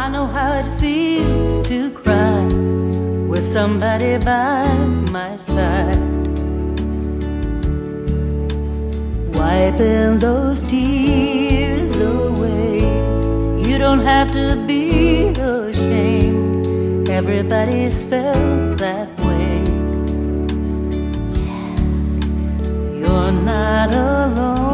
I know how it feels to cry with somebody by my side, wiping those tears away. You don't have to be ashamed, everybody's felt that way. You're not alone.